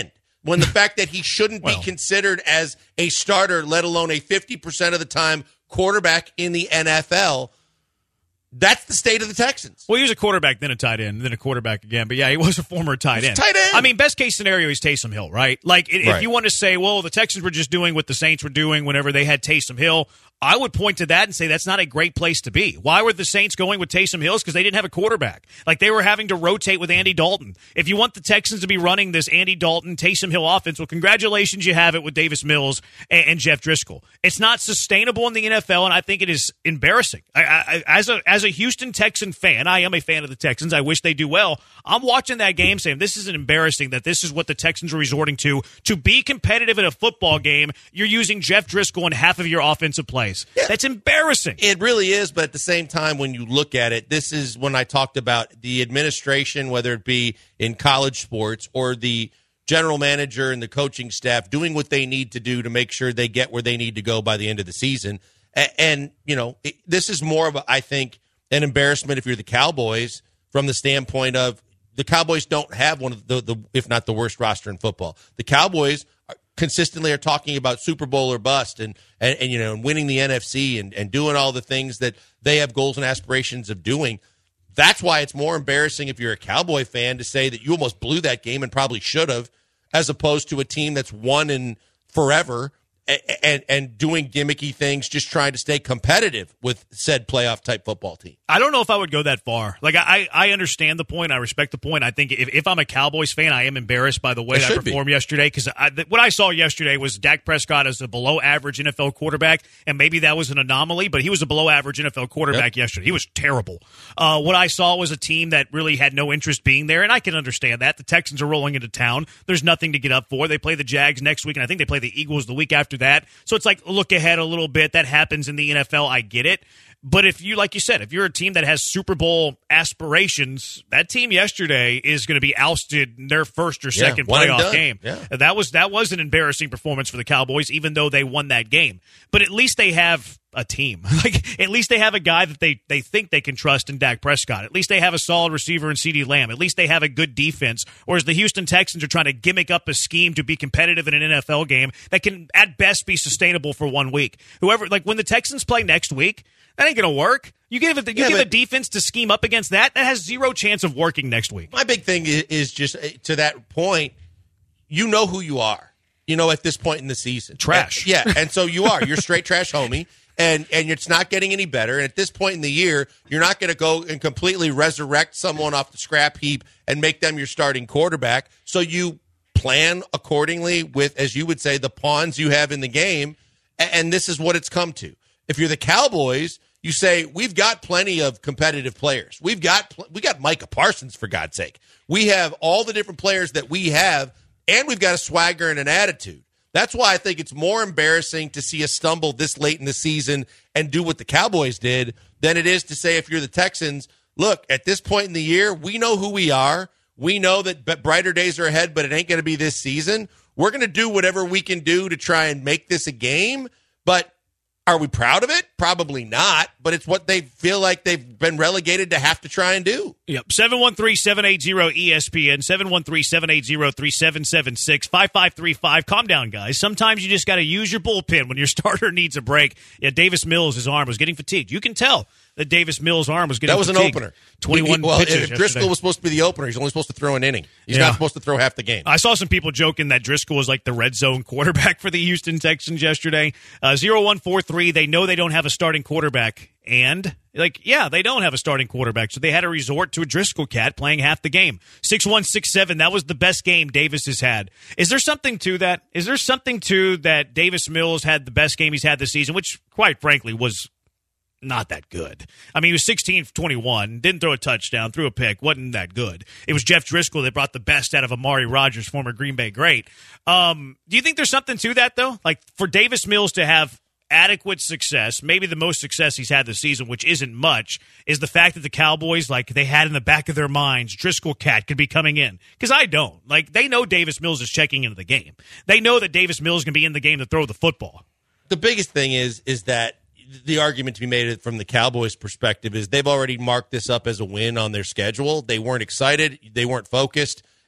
when the fact that he shouldn't Well. be considered as a starter, let alone a fifty percent of the time quarterback in the N F L. That's the state of the Texans. Well, he was a quarterback, then a tight end, then a quarterback again. But, yeah, he was a former tight end. Tight end. I mean, best case scenario is Taysom Hill, right? Like, if Right. you want to say, well, the Texans were just doing what the Saints were doing whenever they had Taysom Hill, I would point to that and say that's not a great place to be. Why were the Saints going with Taysom Hill? Because they didn't have a quarterback. Like, they were having to rotate with Andy Dalton. If you want the Texans to be running this Andy Dalton, Taysom Hill offense, well, congratulations, you have it with Davis Mills and, and Jeff Driscoll. It's not sustainable in the N F L, and I think it is embarrassing. I, I, as a as a Houston Texan fan, I am a fan of the Texans. I wish they do well. I'm watching that game saying this is embarrassing that this is what the Texans are resorting to. To be competitive in a football game, you're using Jeff Driscoll in half of your offensive plays. Yeah. That's embarrassing. It really is, but at the same time, when you look at it, this is when I talked about the administration, whether it be in college sports or the general manager and the coaching staff doing what they need to do to make sure they get where they need to go by the end of the season. And, and you know, it, this is more of, a, I think, an embarrassment if you're the Cowboys from the standpoint of the Cowboys don't have one of the, the if not the worst roster in football. The Cowboys are, consistently are talking about Super Bowl or bust and, and, and you know, and winning the N F C and, and doing all the things that they have goals and aspirations of doing. That's why it's more embarrassing if you're a Cowboy fan to say that you almost blew that game and probably should have, as opposed to a team that's won in forever and, and, and doing gimmicky things, just trying to stay competitive with said playoff type football team. I don't know if I would go that far. Like, I, I understand the point. I respect the point. I think if, if I'm a Cowboys fan, I am embarrassed by the way It that I should be. performed yesterday. Because what I saw yesterday was Dak Prescott as a below-average N F L quarterback, and maybe that was an anomaly, but he was a below-average N F L quarterback Yep. yesterday. He was terrible. Uh, what I saw was a team that really had no interest being there, and I can understand that. The Texans are rolling into town. There's nothing to get up for. They play the Jags next week, and I think they play the Eagles the week after that. So it's like, look ahead a little bit. That happens in the N F L. I get it. But if you, like you said, if you're a team that has Super Bowl aspirations, that team yesterday is going to be ousted in their first or Yeah, second one and playoff done. game. Yeah. That was that was an embarrassing performance for the Cowboys, even though they won that game. But at least they have a team. Like, at least they have a guy that they, they think they can trust in Dak Prescott. At least they have a solid receiver in CeeDee Lamb. At least they have a good defense. Whereas the Houston Texans are trying to gimmick up a scheme to be competitive in an N F L game that can at best be sustainable for one week. Whoever, like when the Texans play next week, that ain't going to work. You give it, you Yeah, give but- a defense to scheme up against that, that has zero chance of working next week. My big thing is, is just uh, to that point, you know who you are, you know, at this point in the season. Trash. And- yeah. And so you are. You're straight trash, homie. And and it's not getting any better. And at this point in the year, you're not going to go and completely resurrect someone off the scrap heap and make them your starting quarterback. So you plan accordingly with, as you would say, the pawns you have in the game. A- And this is what it's come to. If you're the Cowboys, you say, we've got plenty of competitive players. We've got pl- we got Micah Parsons, for God's sake. We have all the different players that we have, and we've got a swagger and an attitude. That's why I think it's more embarrassing to see us stumble this late in the season and do what the Cowboys did than it is to say, if you're the Texans, look, at this point in the year, we know who we are. We know that b- brighter days are ahead, but it ain't going to be this season. We're going to do whatever we can do to try and make this a game, but are we proud of it? Probably not, but it's what they feel like they've been relegated to have to try and do. Yep. seven one three, seven eight zero, E S P N, seven one three, seven eight zero, three seven seven six, five five three five. Calm down, guys. Sometimes you just got to use your bullpen when your starter needs a break. Yeah, Davis Mills, his arm was getting fatigued. You can tell that Davis Mills' arm was getting That was fatigued. an opener. twenty-one He- well, pitches if yesterday. Driscoll was supposed to be the opener, he's only supposed to throw an inning. He's Yeah. not supposed to throw half the game. I saw some people joking that Driscoll was like the red zone quarterback for the Houston Texans yesterday. Uh, zero one four three, they know they don't have a starting quarterback. And, like, yeah, they don't have a starting quarterback, so they had to resort to a Driscoll cat playing half the game. six one six seven, that was the best game Davis has had. Is there something to that? Is there something to that Davis Mills had the best game he's had this season, which, quite frankly, was not that good. I mean, he was sixteen for twenty-one, didn't throw a touchdown, threw a pick, wasn't that good. It was Jeff Driscoll that brought the best out of Amari Rodgers, former Green Bay great. Um, do you think there's something to that, though? Like, for Davis Mills to have adequate success, maybe the most success he's had this season, which isn't much, is the fact that the Cowboys, like, they had in the back of their minds, Driscoll cat could be coming in. Because I don't. Like, they know Davis Mills is checking into the game. They know that Davis Mills is going to be in the game to throw the football. The biggest thing is is that the argument to be made from the Cowboys' perspective is they've already marked this up as a win on their schedule. They weren't excited. They weren't focused.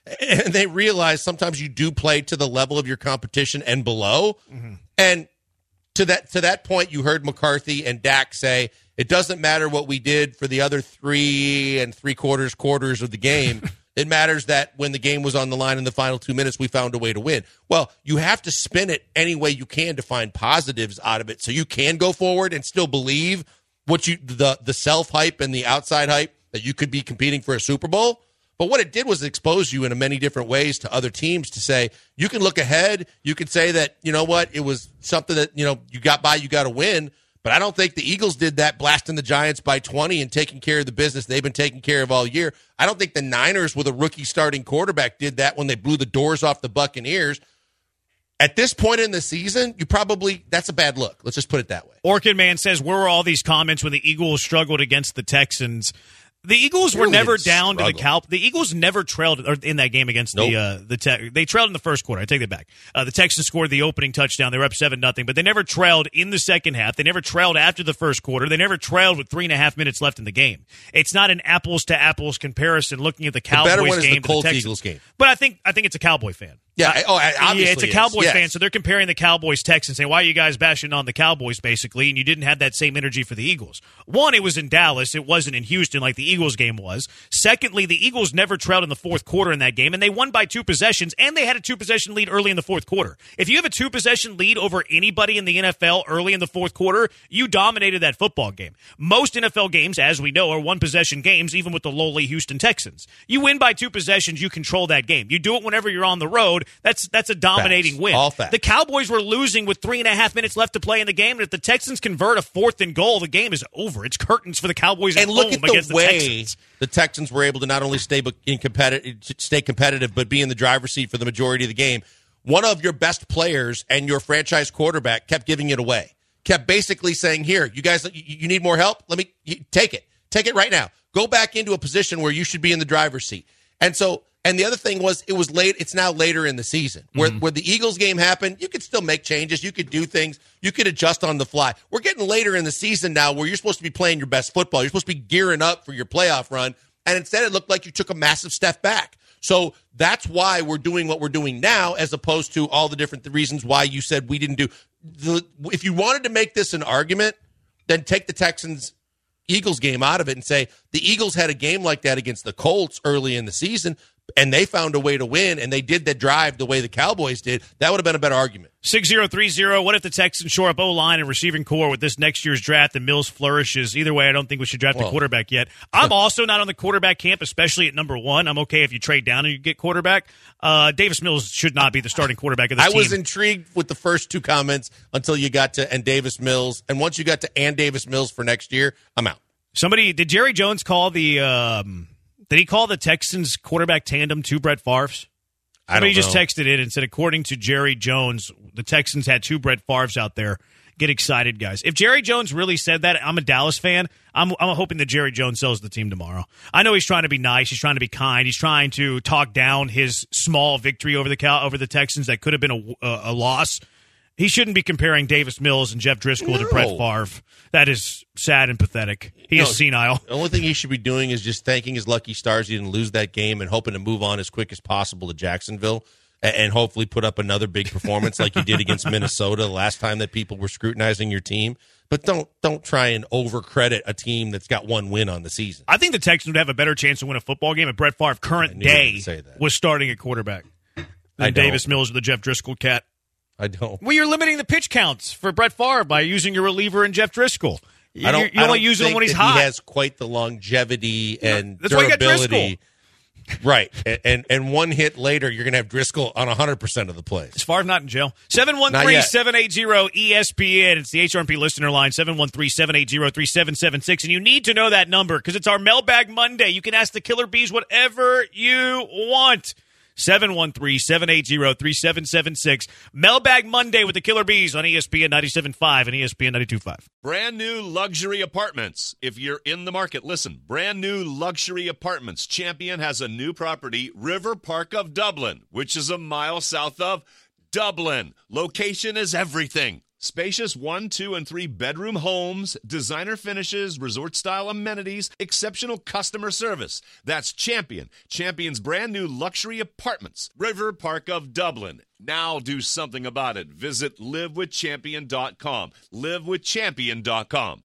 and they realize sometimes you do play to the level of your competition and below. Mm-hmm. And to that to that point, you heard McCarthy and Dak say, it doesn't matter what we did for the other three and three quarters quarters of the game. It matters that when the game was on the line in the final two minutes, we found a way to win. Well, you have to spin it any way you can to find positives out of it so you can go forward and still believe what you the the self-hype and the outside hype that you could be competing for a Super Bowl. But what it did was expose you in many different ways to other teams to say, you can look ahead. You can say that, you know what, it was something that, you know, you got by, you got to win. But I don't think the Eagles did that, blasting the Giants by twenty and taking care of the business they've been taking care of all year. I don't think the Niners with a rookie starting quarterback did that when they blew the doors off the Buccaneers. At this point in the season, you probably, that's a bad look. Let's just put it that way. Orchid Man says, where were all these comments when the Eagles struggled against the Texans? The Eagles were Really never didn't down struggle. to the Cal. The Eagles never trailed or in that game against Nope. the uh, the te- they trailed in the first quarter. I take that back. Uh, the Texans scored the opening touchdown. They were up seven nothing, but they never trailed in the second half. They never trailed after the first quarter. They never trailed with three and a half minutes left in the game. It's not an apples to apples comparison looking at the Cowboys better one is game the to Colts the Texans. Eagles game. But I think I think it's a Cowboy fan. Yeah, I- oh, I- obviously yeah, it's a it is. Cowboys Yes. fan, so they're comparing the Cowboys Texans, saying, why are you guys bashing on the Cowboys, basically, and you didn't have that same energy for the Eagles. One, it was in Dallas. It wasn't in Houston like the Eagles game was. Secondly, the Eagles never trailed in the fourth quarter in that game, and they won by two possessions, and they had a two-possession lead early in the fourth quarter. If you have a two-possession lead over anybody in the N F L early in the fourth quarter, you dominated that football game. Most N F L games, as we know, are one-possession games, even with the lowly Houston Texans. You win by two possessions, you control that game. You do it whenever you're on the road. That's that's a dominating Facts. win. All facts. The Cowboys were losing with three and a half minutes left to play in the game, and if the Texans convert a fourth and goal, the game is over. It's curtains for the Cowboys at And look home at the against way the Texans. the Texans were able to not only stay in competitive, stay competitive, but be in the driver's seat for the majority of the game. One of your best players and your franchise quarterback kept giving it away. Kept basically saying, "Here, you guys, you, you need more help? Let me you, take it. Take it right now. Go back into a position where you should be in the driver's seat." And so. And the other thing was, it was late. It's now later in the season. Where, mm-hmm. where the Eagles game happened, you could still make changes. You could do things. You could adjust on the fly. We're getting later in the season now where you're supposed to be playing your best football. You're supposed to be gearing up for your playoff run. And instead, it looked like you took a massive step back. So that's why we're doing what we're doing now, as opposed to all the different reasons why you said we didn't do. The, if you wanted to make this an argument, then take the Texans Eagles game out of it and say the Eagles had a game like that against the Colts early in the season, and they found a way to win, and they did that drive the way the Cowboys did. That would have been a better argument. six zero three zero, what if the Texans shore up O-line and receiving core with this next year's draft and Mills flourishes? Either way, I don't think we should draft Whoa. a quarterback yet. I'm also not on the quarterback camp, especially at number one. I'm okay if you trade down and you get quarterback. Uh, Davis Mills should not be the starting quarterback of this I team. was intrigued with the first two comments until you got to and Davis Mills, and once you got to and Davis Mills for next year, I'm out. Somebody, did Jerry Jones call the, um, did he call the Texans quarterback tandem two Brett Favres? I Somebody don't just know. texted it and said, according to Jerry Jones, the Texans had two Brett Favres out there. Get excited, guys. If Jerry Jones really said that, I'm a Dallas fan. I'm, I'm hoping that Jerry Jones sells the team tomorrow. I know he's trying to be nice. He's trying to be kind. He's trying to talk down his small victory over the Cal, over the Texans that could have been a, a, a loss. He shouldn't be comparing Davis Mills and Jeff Driscoll No. to Brett Favre. That is sad and pathetic. He No, is senile. The only thing he should be doing is just thanking his lucky stars he didn't lose that game and hoping to move on as quick as possible to Jacksonville and, and hopefully put up another big performance like you did against Minnesota the last time that people were scrutinizing your team. But don't don't try and overcredit a team that's got one win on the season. I think the Texans would have a better chance to win a football game if Brett Favre, current I knew you were day, gonna say that. was starting at quarterback than I don't. Davis Mills or the Jeff Driscoll cat. I don't. Well, you're limiting the pitch counts for Brett Favre by using your reliever and Jeff Driscoll. You, I don't. you I only don't use him think when he's that hot. He has quite the longevity and That's why you got durability. Right, and, and and one hit later, you're gonna have Driscoll on one hundred percent of the plays. As far as not in jail. seven one three, seven eight zero, E S P N. It's the H R M P listener line, seven one three, seven eight zero, three seven seven six. And you need to know that number because it's our Mailbag Monday. You can ask the Killer Bees whatever you want. seven one three, seven eight zero, three seven seven six. Mailbag Monday with the Killer Bees on E S P N ninety-seven point five and E S P N ninety-two point five. Brand new luxury apartments. If you're in the market, listen. Brand new luxury apartments. Champion has a new property, River Park of Dublin, which is a mile south of Dublin. Location is everything. Spacious one, two, and three bedroom homes, designer finishes, resort-style amenities, exceptional customer service. That's Champion. Champion's brand new luxury apartments. River Park of Dublin. Now do something about it. Visit live with champion dot com. live with champion dot com.